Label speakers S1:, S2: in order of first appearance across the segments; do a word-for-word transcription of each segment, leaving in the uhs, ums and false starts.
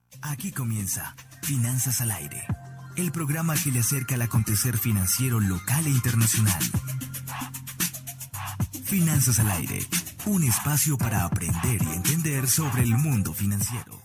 S1: Aquí comienza Finanzas al Aire, el programa que le acerca al acontecer financiero local e internacional. Finanzas al Aire, un espacio para aprender y entender sobre el mundo financiero.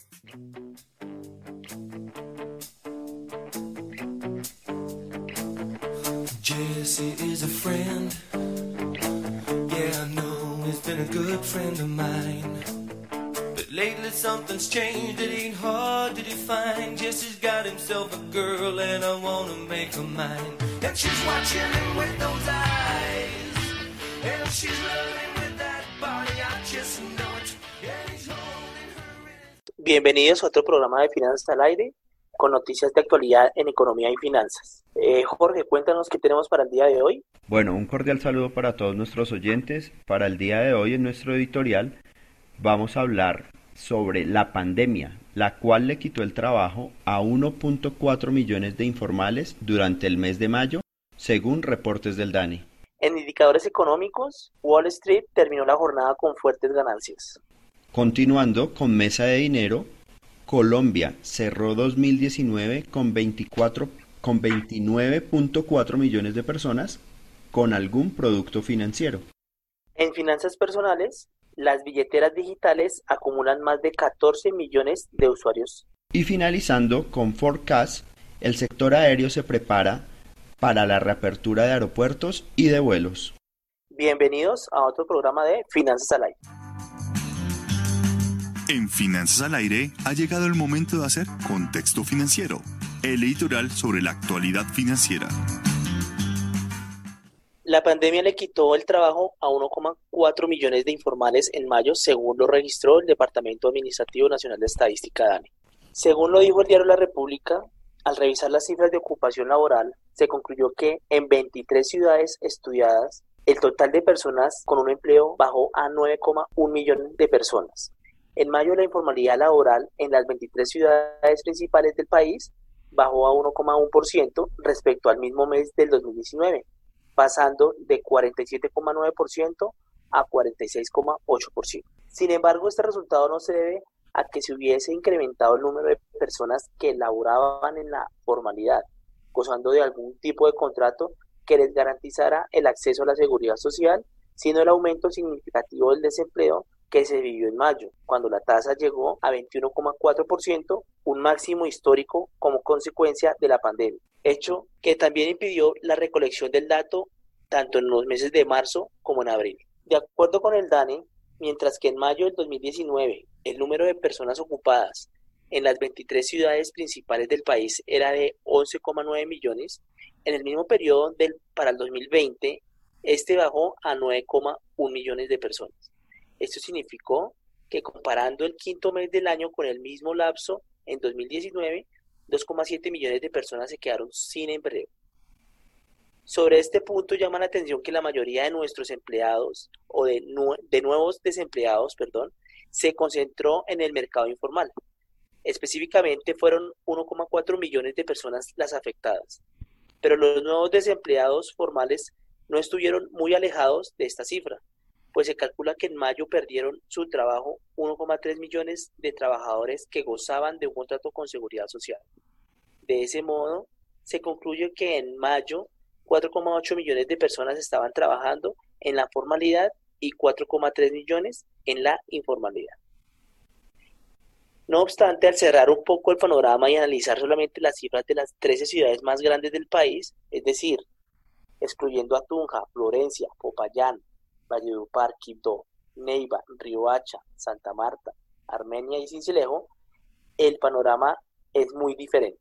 S2: Jesse is a friend. Yeah, I know he's been a good friend of mine. But lately something's changed, it ain't hard to define. Jesse's got himself a girl and I wanna make her mine. And she's watching him with those eyes, and she's loving with that body, I just know it. And he's holding her in...
S3: Bienvenidos a otro programa de Finanzas al Aire, con noticias de actualidad en economía y finanzas. Eh, Jorge, cuéntanos qué tenemos para el día de hoy.
S4: Bueno, un cordial saludo para todos nuestros oyentes. Para el día de hoy en nuestro editorial vamos a hablar sobre la pandemia, la cual le quitó el trabajo a uno punto cuatro millones de informales durante el mes de mayo, según reportes del DANE.
S3: En indicadores económicos, Wall Street terminó la jornada con fuertes ganancias.
S4: Continuando con mesa de dinero, Colombia cerró dos mil diecinueve con veinticuatro, con veintinueve punto cuatro millones de personas con algún producto financiero.
S3: En finanzas personales, las billeteras digitales acumulan más de catorce millones de usuarios.
S4: Y finalizando con Forecast, el sector aéreo se prepara para la reapertura de aeropuertos y de vuelos.
S3: Bienvenidos a otro programa de Finanzas al Aire.
S5: En Finanzas al Aire ha llegado el momento de hacer Contexto Financiero, el editorial sobre la actualidad financiera.
S3: La pandemia le quitó el trabajo a uno coma cuatro millones de informales en mayo, según lo registró el Departamento Administrativo Nacional de Estadística DANE. Según lo dijo el diario La República, al revisar las cifras de ocupación laboral, se concluyó que en veintitrés ciudades estudiadas, el total de personas con un empleo bajó a nueve coma uno millones de personas. En mayo, la informalidad laboral en las veintitrés ciudades principales del país bajó a uno coma uno por ciento respecto al mismo mes del dos mil diecinueve, pasando de cuarenta y siete coma nueve por ciento a cuarenta y seis coma ocho por ciento. Sin embargo, este resultado no se debe a que se hubiese incrementado el número de personas que laboraban en la formalidad, gozando de algún tipo de contrato que les garantizara el acceso a la seguridad social, sino el aumento significativo del desempleo que se vivió en mayo, cuando la tasa llegó a veintiuno coma cuatro por ciento, un máximo histórico como consecuencia de la pandemia, hecho que también impidió la recolección del dato tanto en los meses de marzo como en abril. De acuerdo con el DANE, mientras que en mayo del dos mil diecinueve el número de personas ocupadas en las veintitrés ciudades principales del país era de once coma nueve millones, en el mismo periodo del, para el dos mil veinte, este bajó a nueve coma uno millones de personas. Esto significó que comparando el quinto mes del año con el mismo lapso en dos mil diecinueve, dos coma siete millones de personas se quedaron sin empleo. Sobre este punto llama la atención que la mayoría de nuestros empleados o de, nu- de nuevos desempleados, perdón, se concentró en el mercado informal. Específicamente fueron uno coma cuatro millones de personas las afectadas, pero los nuevos desempleados formales no estuvieron muy alejados de esta cifra, pues se calcula que en mayo perdieron su trabajo uno coma tres millones de trabajadores que gozaban de un contrato con seguridad social. De ese modo, se concluye que en mayo cuatro coma ocho millones de personas estaban trabajando en la formalidad y cuatro coma tres millones en la informalidad. No obstante, al cerrar un poco el panorama y analizar solamente las cifras de las trece ciudades más grandes del país, es decir, excluyendo a Tunja, Florencia, Popayán, Valledupar, Quibdó, Neiva, Riohacha, Santa Marta, Armenia y Sincelejo, el panorama es muy diferente.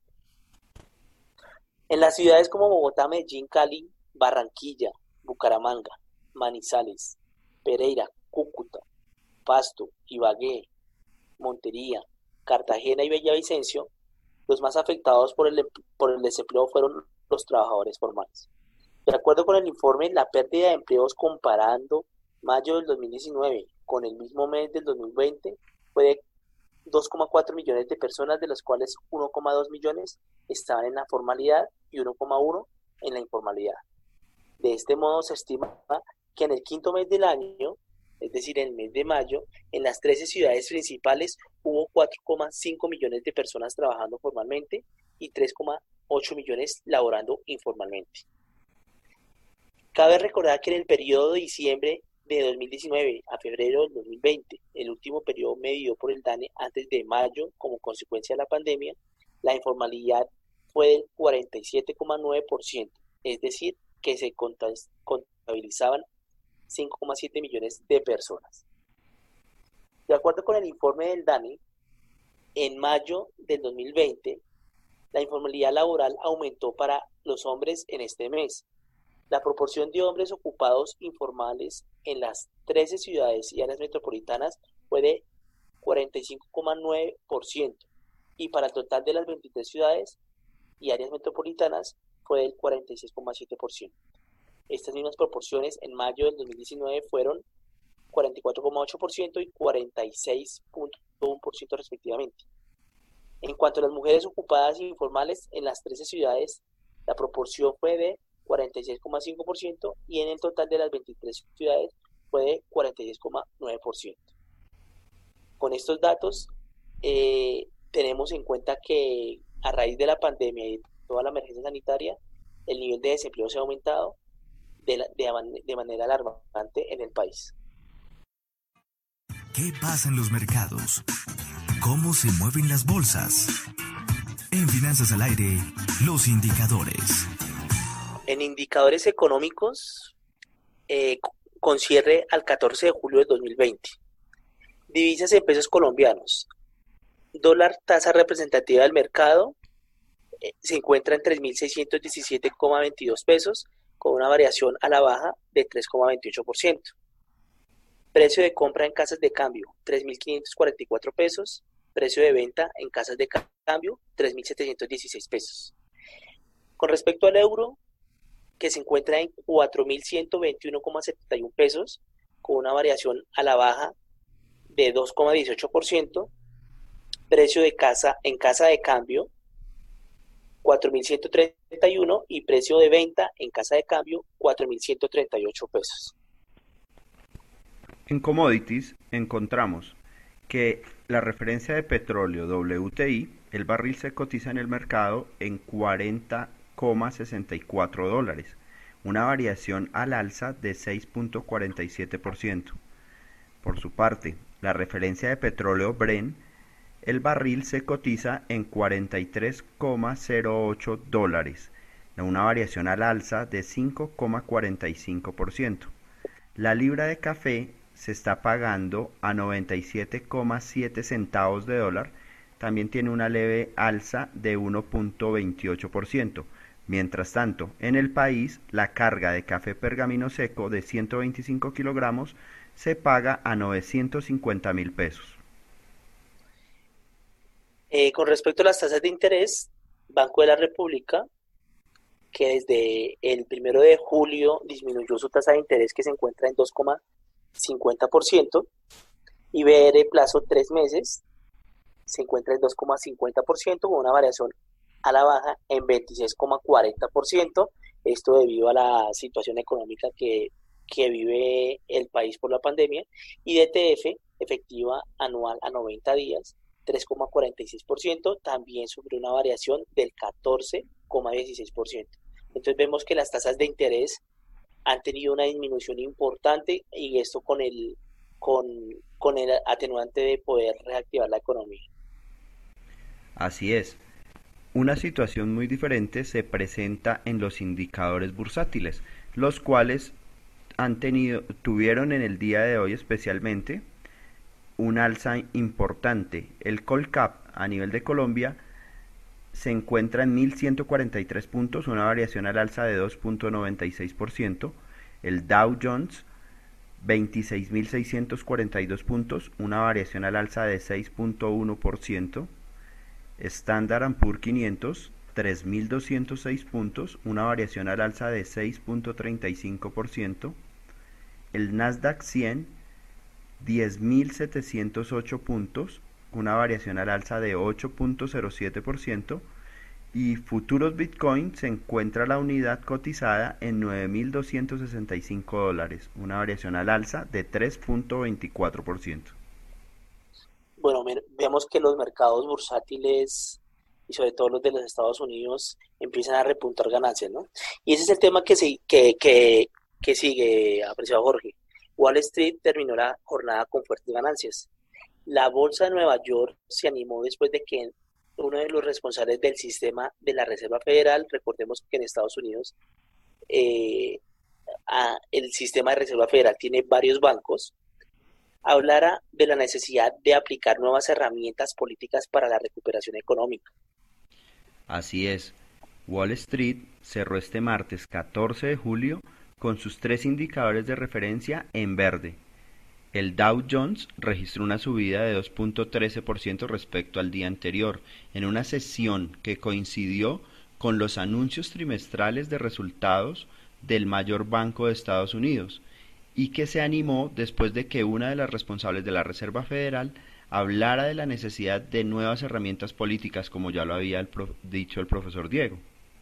S3: En las ciudades como Bogotá, Medellín, Cali, Barranquilla, Bucaramanga, Manizales, Pereira, Cúcuta, Pasto, Ibagué, Montería, Cartagena y Villavicencio, los más afectados por el, por el desempleo fueron los trabajadores formales. De acuerdo con el informe, la pérdida de empleos comparando mayo del dos mil diecinueve con el mismo mes del dos mil veinte fue de dos coma cuatro millones de personas, de las cuales uno coma dos millones estaban en la formalidad y uno coma uno en la informalidad. De este modo, se estima que en el quinto mes del año es decir, en el mes de mayo, en las trece ciudades principales hubo cuatro coma cinco millones de personas trabajando formalmente y tres coma ocho millones laborando informalmente. Cabe recordar que en el periodo de diciembre de dos mil diecinueve a febrero del dos mil veinte, el último periodo medido por el DANE antes de mayo como consecuencia de la pandemia, la informalidad fue del cuarenta y siete coma nueve por ciento, es decir, que se contabilizaban cinco coma siete millones de personas. De acuerdo con el informe del DANE, en mayo del dos mil veinte, la informalidad laboral aumentó para los hombres en este mes. La proporción de hombres ocupados informales en las trece ciudades y áreas metropolitanas fue de cuarenta y cinco coma nueve por ciento y para el total de las veintitrés ciudades y áreas metropolitanas fue del cuarenta y seis coma siete por ciento. Estas mismas proporciones en mayo del dos mil diecinueve fueron cuarenta y cuatro coma ocho por ciento y cuarenta y seis coma uno por ciento respectivamente. En cuanto a las mujeres ocupadas informales en las trece ciudades, la proporción fue de cuarenta y seis coma cinco por ciento y en el total de las veintitrés ciudades fue de cuarenta y seis coma nueve por ciento. Con estos datos, eh, tenemos en cuenta que a raíz de la pandemia y de toda la emergencia sanitaria, el nivel de desempleo se ha aumentado de, la, de, de manera alarmante en el país.
S1: ¿Qué pasa en los mercados? ¿Cómo se mueven las bolsas? En Finanzas al Aire, los indicadores.
S3: En indicadores económicos, eh, con cierre al catorce de julio de dos mil veinte. Divisas en pesos colombianos. Dólar tasa representativa del mercado eh, se encuentra en tres mil seiscientos diecisiete coma veintidós pesos, con una variación a la baja de tres coma veintiocho por ciento. Precio de compra en casas de cambio, tres mil quinientos cuarenta y cuatro pesos. Precio de venta en casas de cambio, tres mil setecientos dieciséis pesos. Con respecto al euro, que se encuentra en cuatro mil ciento veintiuno coma setenta y uno pesos, con una variación a la baja de dos coma dieciocho por ciento. Precio de casa en casa de cambio, cuatro mil ciento treinta y uno y precio de venta en casa de cambio, cuatro mil ciento treinta y ocho pesos.
S4: En commodities encontramos que la referencia de petróleo W T I, el barril se cotiza en el mercado en cuarenta coma sesenta y cuatro dólares, una variación al alza de seis coma cuarenta y siete por ciento. Por su parte, la referencia de petróleo Brent, el barril se cotiza en cuarenta y tres coma cero ocho dólares, una variación al alza de cinco coma cuarenta y cinco por ciento. La libra de café se está pagando a noventa y siete coma siete centavos de dólar, también tiene una leve alza de uno coma veintiocho por ciento. Mientras tanto, en el país, la carga de café pergamino seco de ciento veinticinco kilogramos se paga a novecientos cincuenta mil pesos.
S3: Eh, con respecto a las tasas de interés, Banco de la República, que desde el primero de julio disminuyó su tasa de interés, que se encuentra en dos coma cincuenta por ciento, y B R plazo tres meses se encuentra en dos coma cincuenta por ciento, con una variación a la baja en veintiséis coma cuarenta por ciento, esto debido a la situación económica que, que vive el país por la pandemia, y D T F efectiva anual a noventa días, tres coma cuarenta y seis por ciento, también sufrió una variación del catorce coma dieciséis por ciento. Entonces vemos que las tasas de interés han tenido una disminución importante y esto con el, con, con el atenuante de poder reactivar la economía.
S4: Así es. Una situación muy diferente se presenta en los indicadores bursátiles, los cuales han tenido, tuvieron en el día de hoy especialmente un alza importante. El Colcap a nivel de Colombia se encuentra en mil ciento cuarenta y tres puntos, una variación al alza de dos coma noventa y seis por ciento. El Dow Jones, veintiséis mil seiscientos cuarenta y dos puntos, una variación al alza de seis coma uno por ciento. Standard and Poor's quinientos, tres mil doscientos seis puntos, una variación al alza de seis coma treinta y cinco por ciento. El Nasdaq cien, diez mil setecientos ocho puntos, una variación al alza de ocho coma cero siete por ciento. y futuros Bitcoin se encuentra la unidad cotizada en nueve mil doscientos sesenta y cinco dólares, una variación al alza de tres punto veinticuatro por ciento.
S3: Bueno, vemos que los mercados bursátiles y sobre todo los de los Estados Unidos empiezan a repuntar ganancias, ¿no? Y ese es el tema que, se, que, que, que sigue, apreciado Jorge. Wall Street terminó la jornada con fuertes ganancias. La bolsa de Nueva York se animó después de que uno de los responsables del sistema de la Reserva Federal, recordemos que en Estados Unidos eh, a, el sistema de Reserva Federal tiene varios bancos, hablara de la necesidad de aplicar nuevas herramientas políticas para la recuperación económica.
S4: Así es, Wall Street cerró este martes catorce de julio con sus tres indicadores de referencia en verde. El Dow Jones registró una subida de dos punto trece por ciento respecto al día anterior, en una sesión que coincidió con los anuncios trimestrales de resultados del mayor banco de Estados Unidos, y que se animó después de que una de las responsables de la Reserva Federal hablara de la necesidad de nuevas herramientas políticas, como ya lo había el prof, dicho el profesor Diego.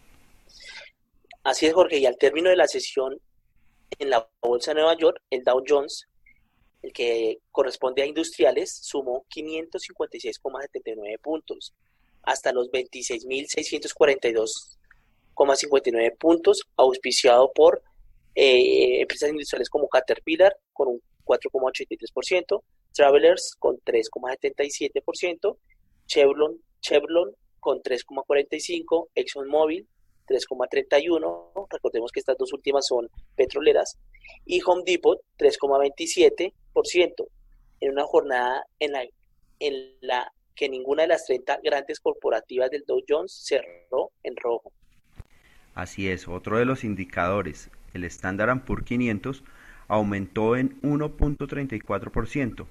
S3: Así es, Jorge, y al término de la sesión en la Bolsa de Nueva York, el Dow Jones, el que corresponde a industriales, sumó quinientos cincuenta y seis coma setenta y nueve puntos, hasta los veintiséis mil seiscientos cuarenta y dos coma cincuenta y nueve puntos, auspiciado por eh, empresas industriales como Caterpillar con un cuatro coma ochenta y tres por ciento, Travelers con tres coma setenta y siete por ciento, Chevron, Chevron con tres coma cuarenta y cinco por ciento, ExxonMobil tres coma treinta y uno por ciento, recordemos que estas dos últimas son petroleras, y Home Depot tres coma veintisiete por ciento, en una jornada en la, en la que ninguna de las treinta grandes corporativas del Dow Jones cerró en rojo.
S4: Así es, otro de los indicadores, el Standard and Poor's quinientos, aumentó en uno punto treinta y cuatro por ciento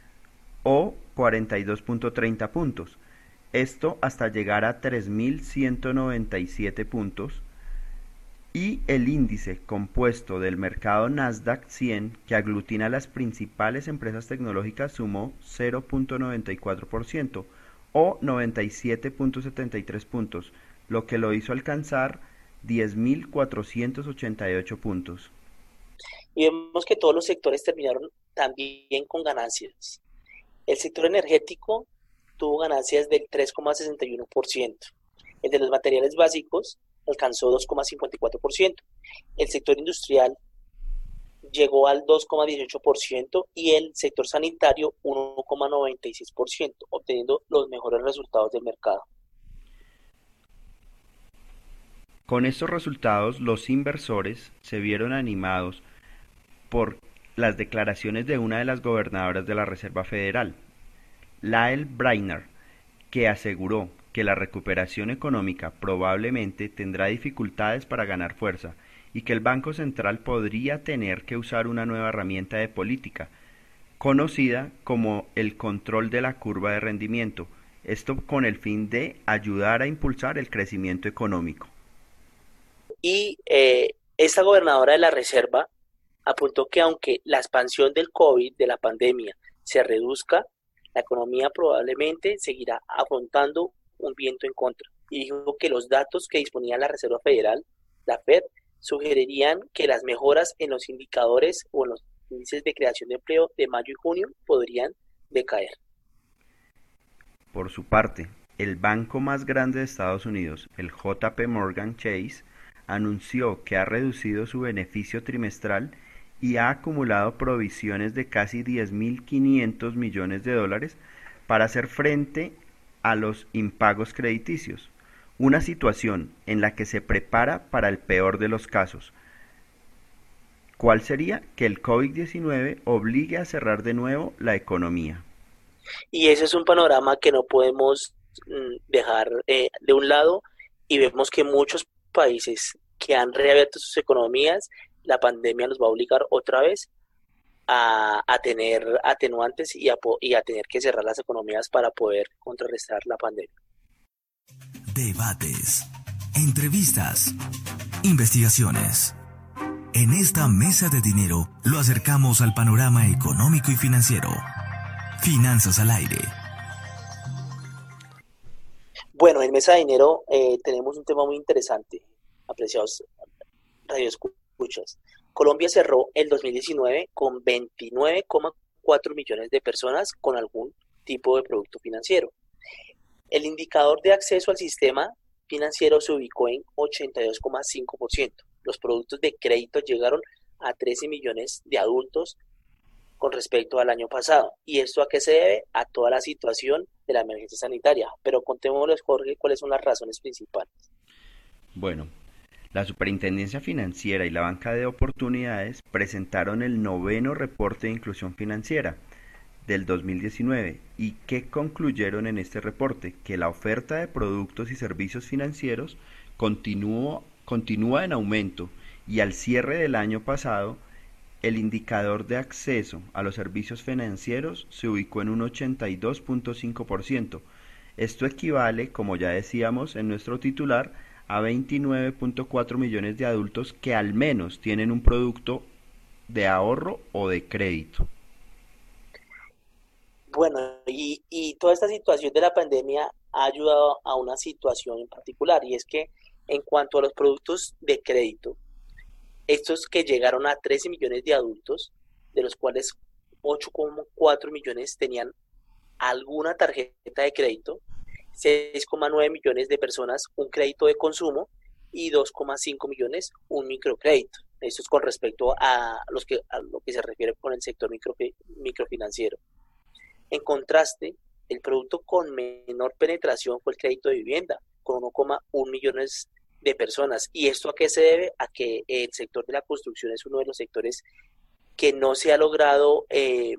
S4: o cuarenta y dos punto treinta puntos, esto hasta llegar a tres mil ciento noventa y siete puntos, y el índice compuesto del mercado Nasdaq cien, que aglutina las principales empresas tecnológicas, sumó cero punto noventa y cuatro por ciento o noventa y siete punto setenta y tres puntos, lo que lo hizo alcanzar diez mil cuatrocientos ochenta y ocho puntos.
S3: Y vemos que todos los sectores terminaron también con ganancias. El sector energético tuvo ganancias del tres coma sesenta y uno por ciento. El de los materiales básicos alcanzó dos coma cincuenta y cuatro por ciento. El sector industrial llegó al dos coma dieciocho por ciento y el sector sanitario uno coma noventa y seis por ciento, obteniendo los mejores resultados del mercado.
S4: Con estos resultados, los inversores se vieron animados por las declaraciones de una de las gobernadoras de la Reserva Federal, Lael Brainerd, que aseguró que la recuperación económica probablemente tendrá dificultades para ganar fuerza y que el Banco Central podría tener que usar una nueva herramienta de política, conocida como el control de la curva de rendimiento, esto con el fin de ayudar a impulsar el crecimiento económico.
S3: Y eh, esta gobernadora de la Reserva apuntó que aunque la expansión del COVID, de la pandemia, se reduzca, la economía probablemente seguirá afrontando un viento en contra. Y dijo que los datos que disponía la Reserva Federal, la Fed, sugerirían que las mejoras en los indicadores o en los índices de creación de empleo de mayo y junio podrían decaer.
S4: Por su parte, el banco más grande de Estados Unidos, el J P Morgan Chase, anunció que ha reducido su beneficio trimestral y ha acumulado provisiones de casi diez mil quinientos millones de dólares para hacer frente a los impagos crediticios, una situación en la que se prepara para el peor de los casos. ¿Cuál sería? Que el COVID diecinueve obligue a cerrar de nuevo la economía.
S3: Y ese es un panorama que no podemos dejar eh, de un lado, y vemos que muchos países que han reabierto sus economías, la pandemia los va a obligar otra vez a, a tener atenuantes y a, y a tener que cerrar las economías para poder contrarrestar la pandemia.
S1: Debates, entrevistas, investigaciones. En esta mesa de dinero lo acercamos al panorama económico y financiero. Finanzas al aire.
S3: Bueno, en Mesa de Dinero eh, tenemos un tema muy interesante, apreciados radioescuchas. Colombia cerró el dos mil diecinueve con veintinueve coma cuatro millones de personas con algún tipo de producto financiero. El indicador de acceso al sistema financiero se ubicó en ochenta y dos coma cinco por ciento. Los productos de crédito llegaron a trece millones de adultos con respecto al año pasado. ¿Y esto a qué se debe? A toda la situación de la emergencia sanitaria. Pero contémosles, Jorge, cuáles son las razones principales.
S4: Bueno, la Superintendencia Financiera y la Banca de Oportunidades presentaron el noveno reporte de inclusión financiera del dos mil diecinueve. ¿Y qué concluyeron en este reporte? Que la oferta de productos y servicios financieros continuó, continúa en aumento, y al cierre del año pasado el indicador de acceso a los servicios financieros se ubicó en un ochenta y dos punto cinco por ciento. Esto equivale, como ya decíamos en nuestro titular, a veintinueve punto cuatro millones de adultos que al menos tienen un producto de ahorro o de crédito.
S3: Bueno, y, y toda esta situación de la pandemia ha ayudado a una situación en particular, y es que en cuanto a los productos de crédito, estos que llegaron a trece millones de adultos, de los cuales ocho coma cuatro millones tenían alguna tarjeta de crédito, seis coma nueve millones de personas un crédito de consumo y dos coma cinco millones un microcrédito. Esto es con respecto a, los que, a lo que se refiere con el sector micro, microfinanciero. En contraste, el producto con menor penetración fue el crédito de vivienda, con uno coma uno millones de personas. ¿Y esto a qué se debe? A que el sector de la construcción es uno de los sectores que no se ha logrado eh,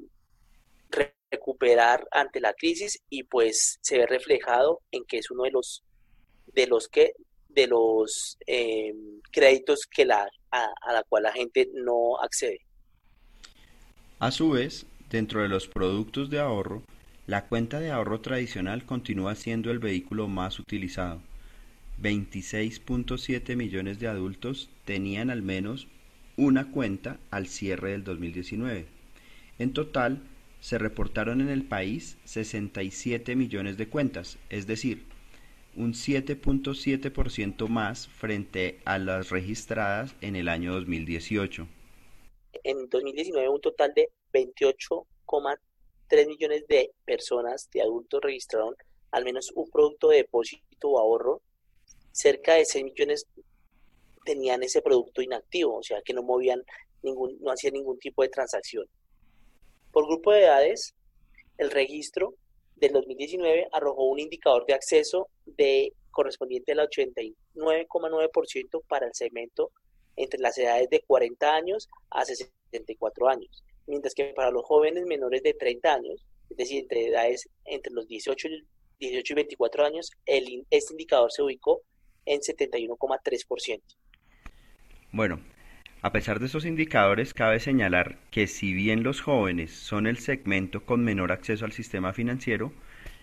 S3: recuperar ante la crisis, y pues se ve reflejado en que es uno de los de los que de los eh, créditos que la a, a la cual la gente no accede.
S4: A su vez, dentro de los productos de ahorro, la cuenta de ahorro tradicional continúa siendo el vehículo más utilizado. veintiséis punto siete millones de adultos tenían al menos una cuenta al cierre del dos mil diecinueve. En total, se reportaron en el país sesenta y siete millones de cuentas, es decir, un siete punto siete por ciento más frente a las registradas en el año dos mil dieciocho.
S3: En dos mil diecinueve, un total de veintiocho coma tres millones de personas, de adultos, registraron al menos un producto de depósito o ahorro. Cerca de seis millones tenían ese producto inactivo, o sea que no movían ningún, no hacían ningún tipo de transacción. Por grupo de edades, el registro del dos mil diecinueve arrojó un indicador de acceso de correspondiente al ochenta y nueve coma nueve por ciento para el segmento entre las edades de cuarenta años a sesenta y cuatro años, mientras que para los jóvenes menores de treinta años, es decir, entre edades entre los dieciocho y veinticuatro años, el, este indicador se ubicó en setenta y uno coma tres por ciento.
S4: Bueno, a pesar de estos indicadores, cabe señalar que si bien los jóvenes son el segmento con menor acceso al sistema financiero,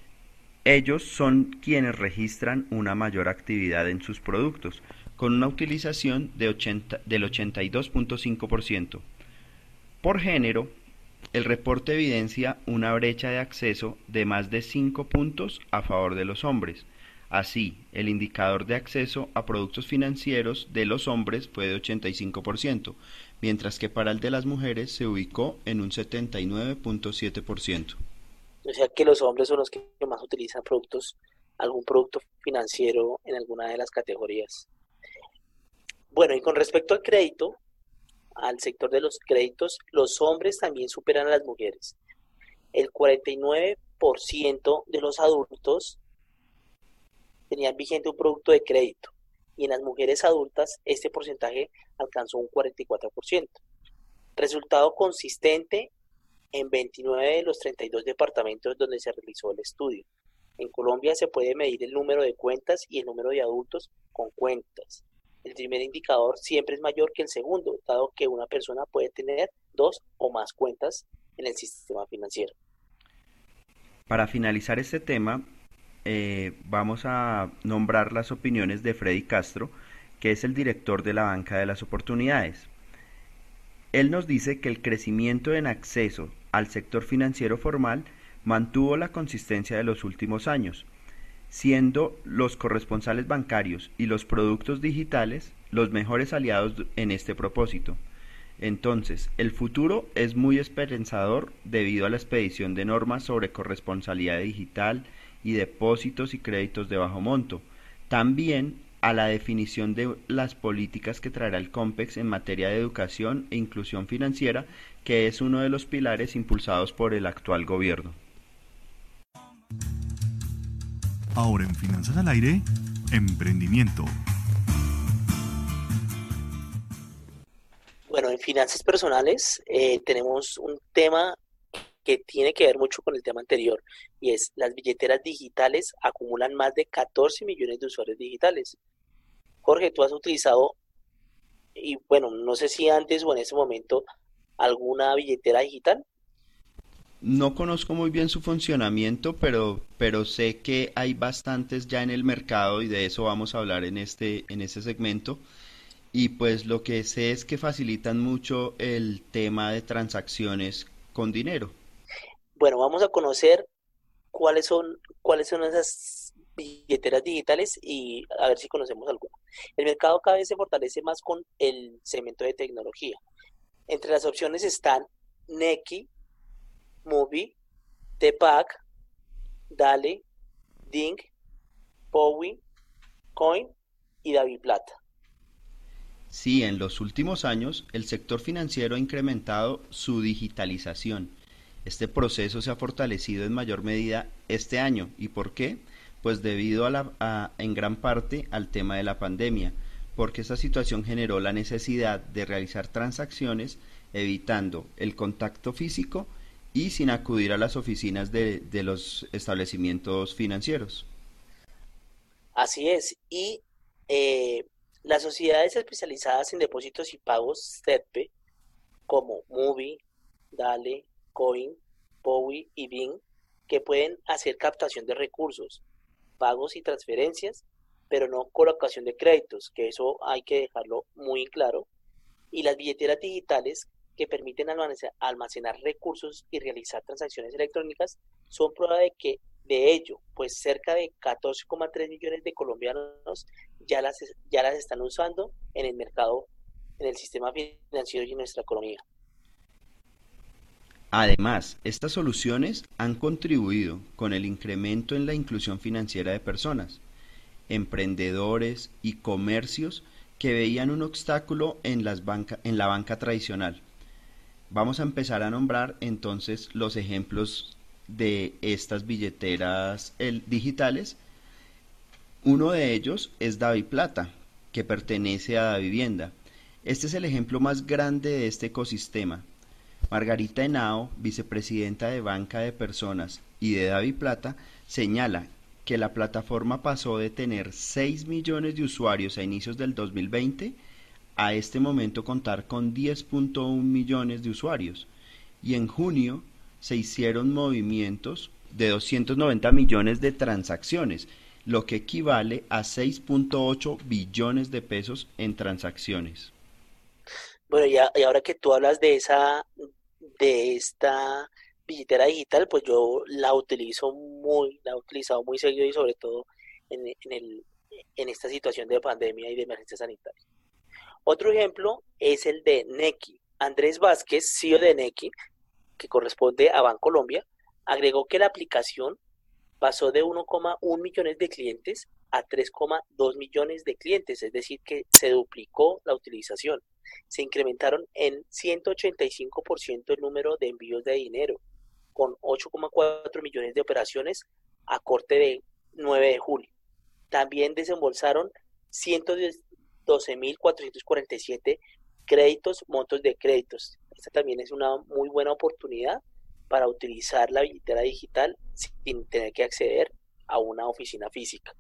S4: ellos son quienes registran una mayor actividad en sus productos, con una utilización de ochenta, del ochenta y dos punto cinco por ciento. Por género, el reporte evidencia una brecha de acceso de más de cinco puntos a favor de los hombres. Así, el indicador de acceso a productos financieros de los hombres fue de ochenta y cinco por ciento, mientras que para el de las mujeres se ubicó en un setenta y nueve punto siete por ciento.
S3: O sea que los hombres son los que más utilizan productos, algún producto financiero en alguna de las categorías. Bueno, y con respecto al crédito, al sector de los créditos, los hombres también superan a las mujeres. El cuarenta y nueve por ciento de los adultos tenían vigente un producto de crédito, y en las mujeres adultas este porcentaje alcanzó un cuarenta y cuatro por ciento. Resultado consistente en veintinueve de los treinta y dos departamentos donde se realizó el estudio. En Colombia se puede medir el número de cuentas y el número de adultos con cuentas. El primer indicador siempre es mayor que el segundo, dado que una persona puede tener dos o más cuentas en el sistema financiero.
S4: Para finalizar este tema, eh, vamos a nombrar las opiniones de Freddy Castro, que es el director de la Banca de las Oportunidades. Él nos dice que el crecimiento en acceso al sector financiero formal mantuvo la consistencia de los últimos años. siendo los corresponsales bancarios y los productos digitales los mejores aliados en este propósito. Entonces, el futuro es muy esperanzador debido a la expedición de normas sobre corresponsalidad digital y depósitos y créditos de bajo monto. También a la definición de las políticas que traerá el COMPEX en materia de educación e inclusión financiera, que es uno de los pilares impulsados por el actual gobierno.
S5: Ahora en Finanzas al Aire, emprendimiento.
S3: Bueno, en finanzas personales eh, tenemos un tema que tiene que ver mucho con el tema anterior, y es las billeteras digitales acumulan más de catorce millones de usuarios digitales. Jorge, tú has utilizado, y bueno, no sé si antes o en ese momento, alguna billetera digital.
S4: No conozco muy bien su funcionamiento, pero, pero sé que hay bastantes ya en el mercado y de eso vamos a hablar en este, en este segmento. Y pues lo que sé es que facilitan mucho el tema de transacciones con dinero.
S3: Bueno, vamos a conocer cuáles son, cuáles son esas billeteras digitales y a ver si conocemos alguna. El mercado cada vez se fortalece más con el segmento de tecnología. Entre las opciones están Nequi, Mobi, Tepac, Dale, Ding, Powi, Coin y DaviPlata.
S4: Sí, en los últimos años el sector financiero ha incrementado su digitalización. Este proceso se ha fortalecido en mayor medida este año. ¿Y por qué? Pues debido a la, a, en gran parte al tema de la pandemia, porque esta situación generó la necesidad de realizar transacciones evitando el contacto físico y sin acudir a las oficinas de, de los establecimientos financieros.
S3: Así es. Y eh, las sociedades especializadas en depósitos y pagos C E D P, como Mobi, Dale, Coin, Powi y Bing, que pueden hacer captación de recursos, pagos y transferencias, pero no colocación de créditos, que eso hay que dejarlo muy claro, y las billeteras digitales que permiten almacenar, almacenar recursos y realizar transacciones electrónicas son prueba de que de ello, pues cerca de catorce coma tres millones de colombianos ya las, ya las están usando en el mercado, en el sistema financiero y en nuestra economía.
S4: Además, estas soluciones han contribuido con el incremento en la inclusión financiera de personas, emprendedores y comercios que veían un obstáculo en, las banca, en la banca tradicional. Vamos a empezar a nombrar entonces los ejemplos de estas billeteras el, digitales. Uno de ellos es DaviPlata, que pertenece a Davivienda. Este es el ejemplo más grande de este ecosistema. Margarita Henao, vicepresidenta de Banca de Personas y de DaviPlata, señala que la plataforma pasó de tener seis millones de usuarios a inicios del dos mil veinte a este momento contar con diez punto uno millones de usuarios, y en junio se hicieron movimientos de doscientos noventa millones de transacciones, lo que equivale a seis punto ocho billones de pesos en transacciones.
S3: Bueno, y, a- y ahora que tú hablas de esa, de esta billetera digital, pues yo la utilizo muy, la he utilizado muy seguido y sobre todo en, en el, en esta situación de pandemia y de emergencia sanitaria. Otro ejemplo es el de Nequi. Andrés Vázquez, C E O de Nequi, que corresponde a Bancolombia, agregó que la aplicación pasó de uno coma uno millones de clientes a tres coma dos millones de clientes, es decir, que se duplicó la utilización. Se incrementaron en ciento ochenta y cinco por ciento el número de envíos de dinero, con ocho coma cuatro millones de operaciones a corte de nueve de julio. También desembolsaron ciento doce mil cuatrocientos cuarenta y siete créditos, montos de créditos. Esta también es una muy buena oportunidad para utilizar la billetera digital sin tener que acceder a una oficina física.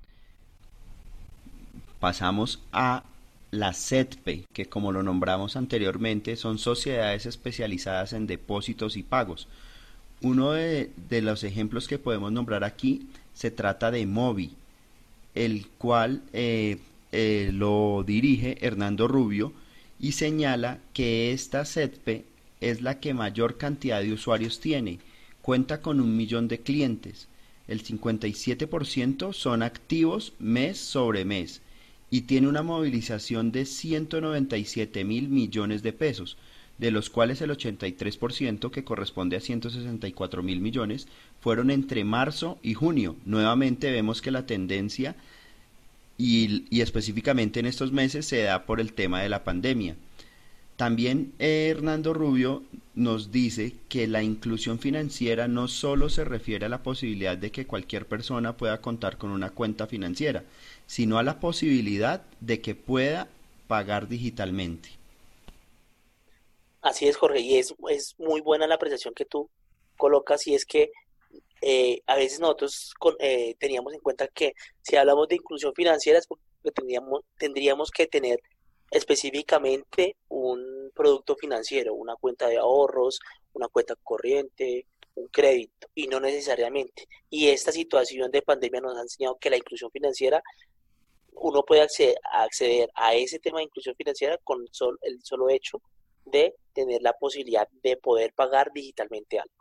S4: Pasamos a la S E D P, que como lo nombramos anteriormente, son sociedades especializadas en depósitos y pagos. Uno de, de los ejemplos que podemos nombrar aquí se trata de Mobi, el cual eh, eh, lo dirige Hernando Rubio y señala que esta S E D P es la que mayor cantidad de usuarios tiene, cuenta con un millón de clientes. el cincuenta y siete por ciento son activos mes sobre mes y tiene una movilización de ciento noventa y siete mil millones de pesos, de los cuales el ochenta y tres por ciento, que corresponde a ciento sesenta y cuatro mil millones, fueron entre marzo y junio. Nuevamente vemos que la tendencia y, y específicamente en estos meses se da por el tema de la pandemia. También eh, Hernando Rubio nos dice que la inclusión financiera no solo se refiere a la posibilidad de que cualquier persona pueda contar con una cuenta financiera, sino a la posibilidad de que pueda pagar digitalmente.
S3: Así es, Jorge, y es, es muy buena la apreciación que tú colocas, y es que eh, a veces nosotros con- eh, teníamos en cuenta que si hablamos de inclusión financiera es porque tendríamos, tendríamos que tener específicamente un producto financiero, una cuenta de ahorros, una cuenta corriente, un crédito, y no necesariamente. Y esta situación de pandemia nos ha enseñado que la inclusión financiera, uno puede acceder, acceder a ese tema de inclusión financiera con sol- el solo hecho de tener la posibilidad de poder pagar digitalmente algo.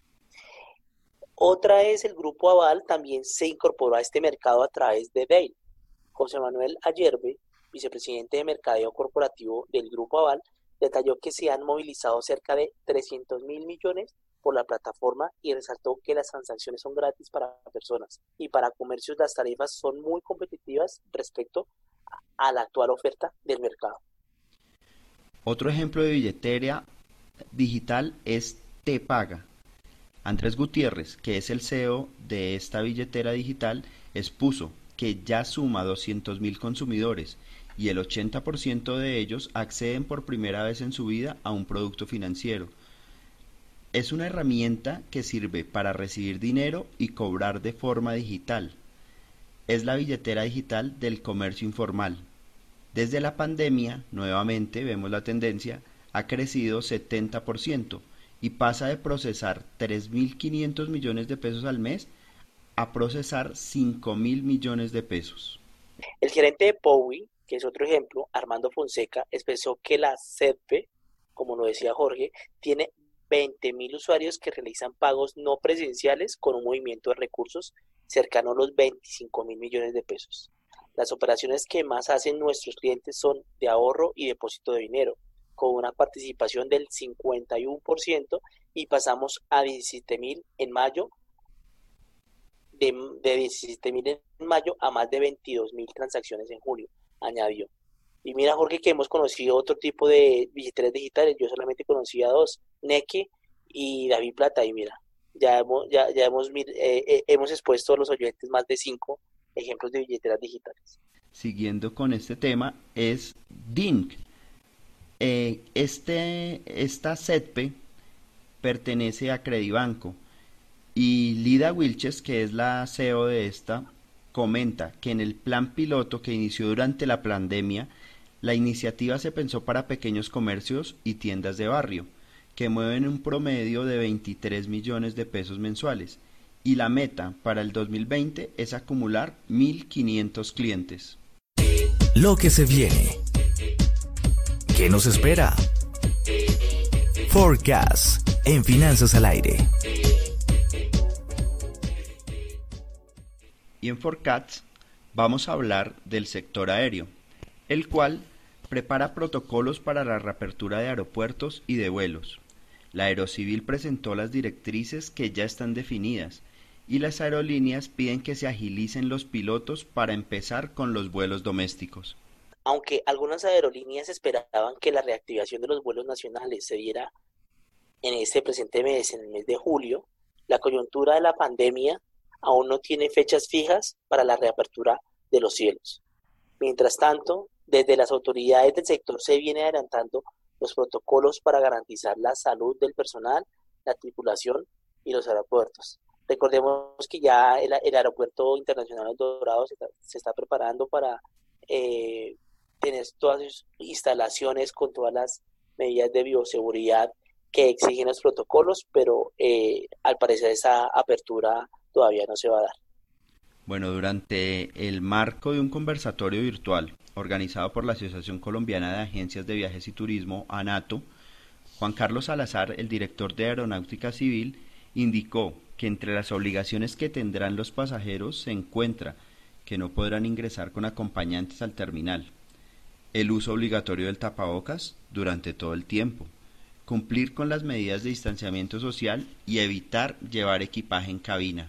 S3: Otra es el Grupo Aval, también se incorporó a este mercado a través de Dale. José Manuel Ayerbe, vicepresidente de Mercadeo Corporativo del Grupo Aval, detalló que se han movilizado cerca de trescientos mil millones por la plataforma y resaltó que las transacciones son gratis para personas y para comercios las tarifas son muy competitivas respecto a la actual oferta del mercado.
S4: Otro ejemplo de billetera digital es Tepaga. Andrés Gutiérrez, que es el C E O de esta billetera digital, expuso que ya suma doscientos mil consumidores y el ochenta por ciento de ellos acceden por primera vez en su vida a un producto financiero. Es una herramienta que sirve para recibir dinero y cobrar de forma digital. Es la billetera digital del comercio informal. Desde la pandemia, nuevamente vemos la tendencia, ha crecido setenta por ciento y pasa de procesar tres mil quinientos millones de pesos al mes a procesar cinco mil millones de pesos.
S3: El gerente de Powi, que es otro ejemplo, Armando Fonseca, expresó que la SEDPE, como lo decía Jorge, tiene veinte mil usuarios que realizan pagos no presenciales con un movimiento de recursos cercano a los veinticinco mil millones de pesos. Las operaciones que más hacen nuestros clientes son de ahorro y depósito de dinero, con una participación del cincuenta y uno por ciento, y pasamos a diecisiete mil en mayo, de, de diecisiete mil en mayo a más de veintidós mil transacciones en julio, añadió. Y mira, Jorge, que hemos conocido otro tipo de billeteras digitales. Yo solamente conocía dos, Nequi y David Plata, y mira, ya hemos, ya, ya hemos, mir- eh, eh, hemos expuesto a los oyentes más de cinco ejemplos de billeteras digitales.
S4: Siguiendo con este tema es Dink. Eh, este, esta SEDPE pertenece a Credibanco y Lida Wilches, que es la C E O de esta, comenta que en el plan piloto que inició durante la pandemia, la iniciativa se pensó para pequeños comercios y tiendas de barrio, que mueven un promedio de veintitrés millones de pesos mensuales, y la meta para el dos mil veinte es acumular mil quinientos clientes.
S1: Lo que se viene. ¿Qué nos espera? Forecast en Finanzas al Aire.
S4: Y en Forecast vamos a hablar del sector aéreo, el cual prepara protocolos para la reapertura de aeropuertos y de vuelos. La Aerocivil presentó las directrices que ya están definidas y las aerolíneas piden que se agilicen los pilotos para empezar con los vuelos domésticos.
S3: Aunque algunas aerolíneas esperaban que la reactivación de los vuelos nacionales se diera en este presente mes, en el mes de julio, la coyuntura de la pandemia aún no tiene fechas fijas para la reapertura de los cielos. Mientras tanto, desde las autoridades del sector se viene adelantando los protocolos para garantizar la salud del personal, la tripulación y los aeropuertos. Recordemos que ya el, el Aeropuerto Internacional El Dorado se está, se está preparando para eh, tener todas sus instalaciones con todas las medidas de bioseguridad que exigen los protocolos, pero eh, al parecer esa apertura todavía no se va a dar.
S4: Bueno, durante el marco de un conversatorio virtual organizado por la Asociación Colombiana de Agencias de Viajes y Turismo, ANATO, Juan Carlos Salazar, el director de Aeronáutica Civil, indicó que entre las obligaciones que tendrán los pasajeros se encuentra que no podrán ingresar con acompañantes al terminal, el uso obligatorio del tapabocas durante todo el tiempo, cumplir con las medidas de distanciamiento social y evitar llevar equipaje en cabina.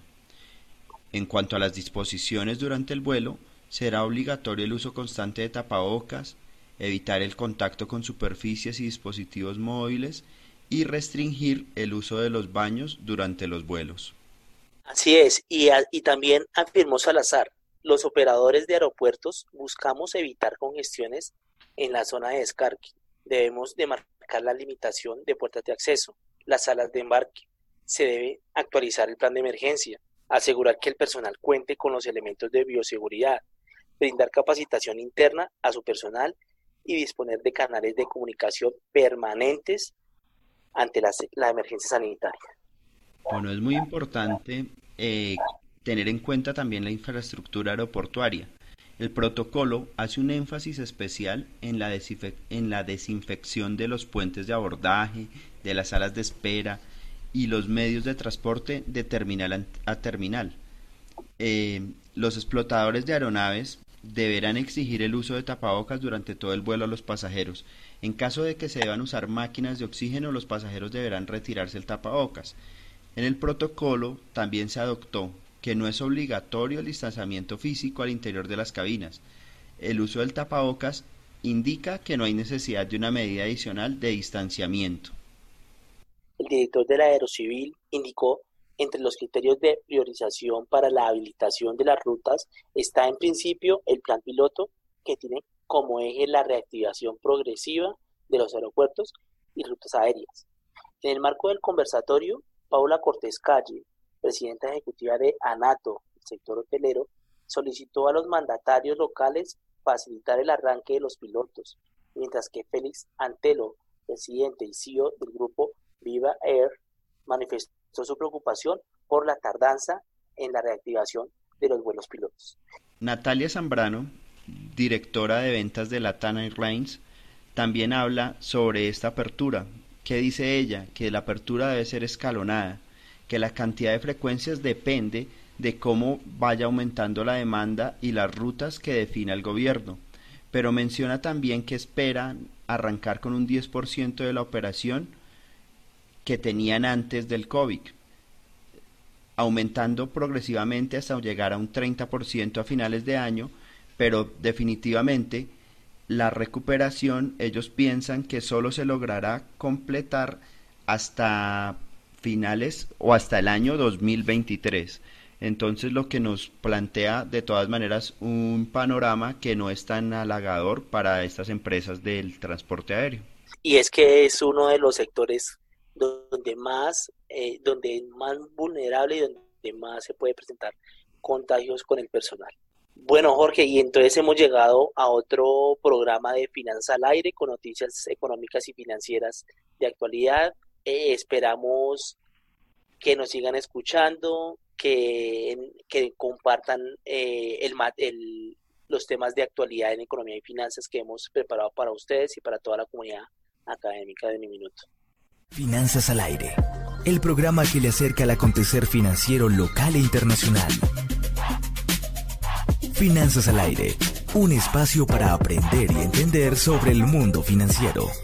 S4: En cuanto a las disposiciones durante el vuelo, será obligatorio el uso constante de tapabocas, evitar el contacto con superficies y dispositivos móviles y restringir el uso de los baños durante los vuelos.
S3: Así es, y, a, y también afirmó Salazar, los operadores de aeropuertos buscamos evitar congestiones en la zona de descargue. Debemos de marcar la limitación de puertas de acceso, las salas de embarque. Se debe actualizar el plan de emergencia, asegurar que el personal cuente con los elementos de bioseguridad, brindar capacitación interna a su personal y disponer de canales de comunicación permanentes ante la, la emergencia sanitaria.
S4: Bueno, es muy importante eh, tener en cuenta también la infraestructura aeroportuaria. El protocolo hace un énfasis especial en la, desinfec- en la desinfección de los puentes de abordaje, de las salas de espera y los medios de transporte de terminal a terminal. Eh, los explotadores de aeronaves deberán exigir el uso de tapabocas durante todo el vuelo a los pasajeros. En caso de que se deban usar máquinas de oxígeno, los pasajeros deberán retirarse el tapabocas. En el protocolo también se adoptó que no es obligatorio el distanciamiento físico al interior de las cabinas. El uso del tapabocas indica que no hay necesidad de una medida adicional de distanciamiento.
S3: El director de la Aerocivil indicó entre los criterios de priorización para la habilitación de las rutas está en principio el plan piloto que tiene como eje la reactivación progresiva de los aeropuertos y rutas aéreas. En el marco del conversatorio, Paula Cortés Calle, presidenta ejecutiva de ANATO, el sector hotelero, solicitó a los mandatarios locales facilitar el arranque de los pilotos, mientras que Félix Antelo, presidente y C E O del grupo Viva Air, manifestó su preocupación por la tardanza en la reactivación de los vuelos pilotos.
S4: Natalia Zambrano, directora de ventas de LATAM Airlines, también habla sobre esta apertura. ¿Qué dice ella? Que la apertura debe ser escalonada, que la cantidad de frecuencias depende de cómo vaya aumentando la demanda y las rutas que defina el gobierno, pero menciona también que esperan arrancar con un diez por ciento de la operación que tenían antes del COVID, aumentando progresivamente hasta llegar a un treinta por ciento a finales de año, pero definitivamente la recuperación ellos piensan que solo se logrará completar hasta finales o hasta el año dos mil veintitrés. Entonces lo que nos plantea de todas maneras un panorama que no es tan halagador para estas empresas del transporte aéreo.
S3: Y es que es uno de los sectores donde más, eh, donde más vulnerable y donde más se puede presentar contagios con el personal. Bueno, Jorge, y entonces hemos llegado a otro programa de Finanza al Aire con noticias económicas y financieras de actualidad. Eh, esperamos que nos sigan escuchando, que, que compartan eh, el, el, los temas de actualidad en economía y finanzas que hemos preparado para ustedes y para toda la comunidad académica de Mi Minuto.
S1: Finanzas al Aire, el programa que le acerca al acontecer financiero local e internacional. Finanzas al Aire, un espacio para aprender y entender sobre el mundo financiero.